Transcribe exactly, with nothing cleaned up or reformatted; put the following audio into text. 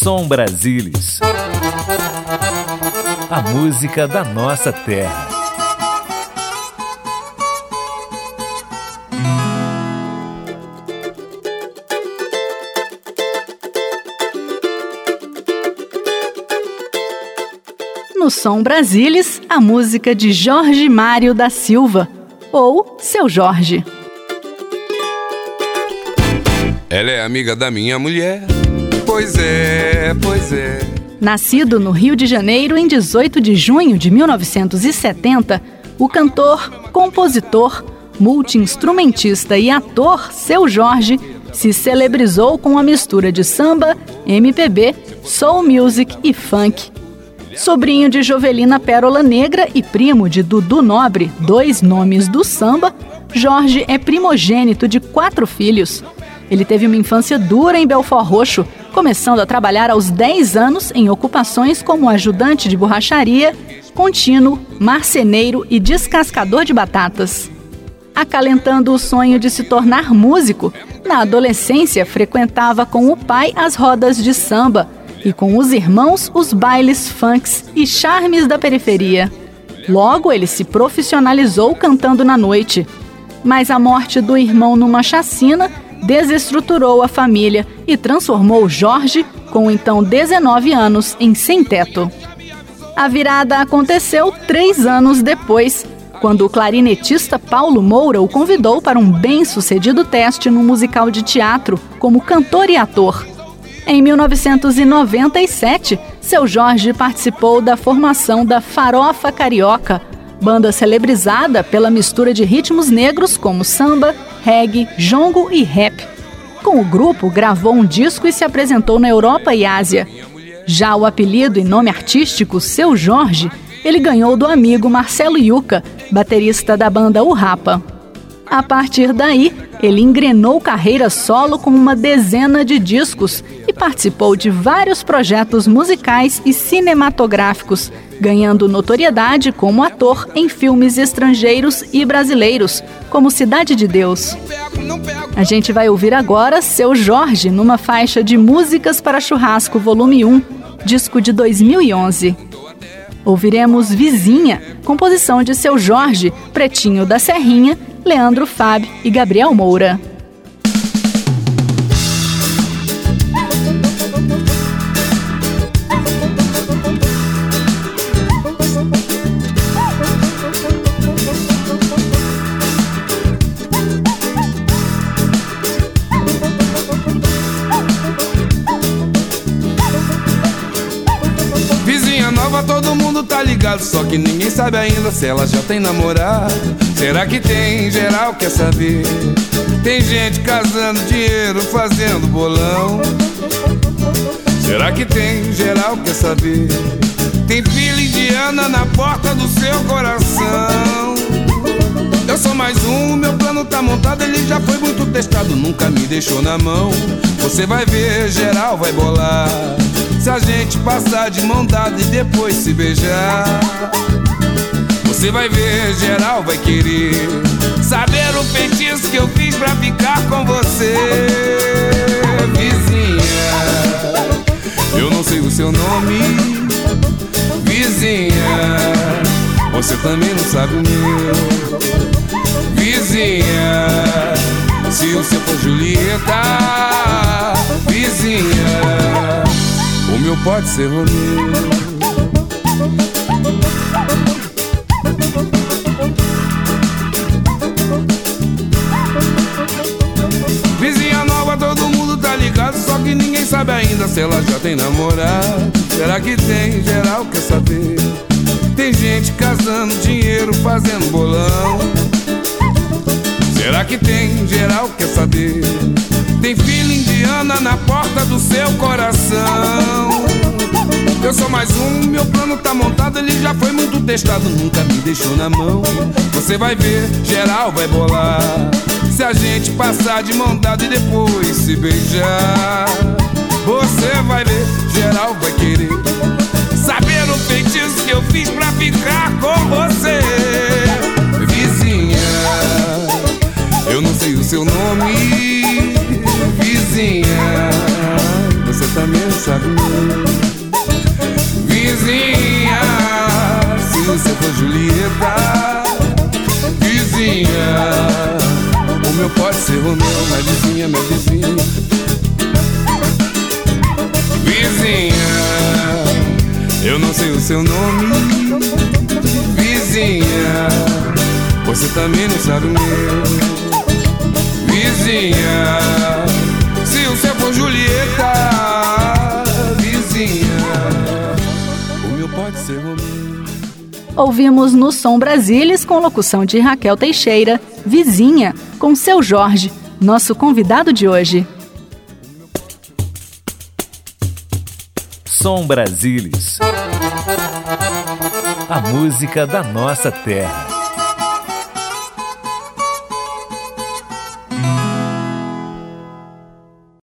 Som Brasilis. A música da nossa terra. No Som Brasilis, a música de Jorge Mário da Silva, ou Seu Jorge. Ela é amiga da minha mulher, pois é, pois é. Nascido no Rio de Janeiro em dezoito de junho de mil novecentos e setenta, o cantor, compositor, multi-instrumentista e ator Seu Jorge se celebrizou com uma mistura de samba, M P B, soul music e funk. Sobrinho de Jovelina Pérola Negra e primo de Dudu Nobre, dois nomes do samba, Jorge é primogênito de quatro filhos. Ele teve uma infância dura em Belford Roxo, começando a trabalhar aos dez anos em ocupações como ajudante de borracharia, contínuo, marceneiro e descascador de batatas. Acalentando o sonho de se tornar músico, na adolescência frequentava com o pai as rodas de samba, e com os irmãos os bailes funks e charmes da periferia. Logo, ele se profissionalizou cantando na noite. Mas a morte do irmão numa chacina desestruturou a família e transformou Jorge, com então dezenove anos, em sem-teto. A virada aconteceu três anos depois, quando o clarinetista Paulo Moura o convidou para um bem-sucedido teste no musical de teatro como cantor e ator. Em mil novecentos e noventa e sete, Seu Jorge participou da formação da Farofa Carioca, banda celebrizada pela mistura de ritmos negros como samba, reggae, jongo e rap. Com o grupo, gravou um disco e se apresentou na Europa e Ásia. Já o apelido e nome artístico Seu Jorge, ele ganhou do amigo Marcelo Yuca, baterista da banda O Rapa. A partir daí, ele engrenou carreira solo com uma dezena de discos e participou de vários projetos musicais e cinematográficos, ganhando notoriedade como ator em filmes estrangeiros e brasileiros, como Cidade de Deus. A gente vai ouvir agora Seu Jorge numa faixa de Músicas para Churrasco volume um, disco de dois mil e onze. Ouviremos Vizinha, composição de Seu Jorge, Pretinho da Serrinha, Leandro Fábio e Gabriel Moura. Vizinha nova, todo mundo tá ligado, só que ninguém sabe ainda se ela já tem namorado. Será que tem? Geral quer saber. Tem gente casando dinheiro, fazendo bolão. Será que tem? Geral quer saber. Tem filha indiana na porta do seu coração. Eu sou mais um, meu plano tá montado, ele já foi muito testado, nunca me deixou na mão. Você vai ver, geral vai bolar, se a gente passar de mão dada e depois se beijar. Você vai ver, geral vai querer saber o feitiço que eu fiz pra ficar com você. Vizinha, eu não sei o seu nome. Vizinha, você também não sabe o meu. Vizinha, se o seu for Julieta. Vizinha, o meu pode ser Romeu. Vizinha nova, todo mundo tá ligado, só que ninguém sabe ainda se ela já tem namorado. Será que tem? Geral quer saber. Tem gente casando dinheiro, fazendo bolão. Será que tem? Geral quer saber. Tem filha indiana na porta do seu coração. Eu sou mais um, meu plano tá montado, ele já foi muito testado, nunca me deixou na mão. Você vai ver, geral vai bolar, se a gente passar de mão dada e depois se beijar. Você vai ver, geral vai querer saber o feitiço que eu fiz pra ficar com você. Vizinha, eu não sei o seu nome. Vizinha, você também sabe mesmo. Vizinha, se você for Julieta. Vizinha, o meu pode ser Romeu, minha vizinha, minha vizinha. Vizinha, eu não sei o seu nome. Vizinha, você também não sabe o meu. Vizinha, se o seu for Julieta. Vizinha, o meu pode ser Romeu. Ouvimos no Som Brasilis, com locução de Raquel Teixeira, Vizinha, com Seu Jorge, nosso convidado de hoje. Som Brasilis, a música da nossa terra.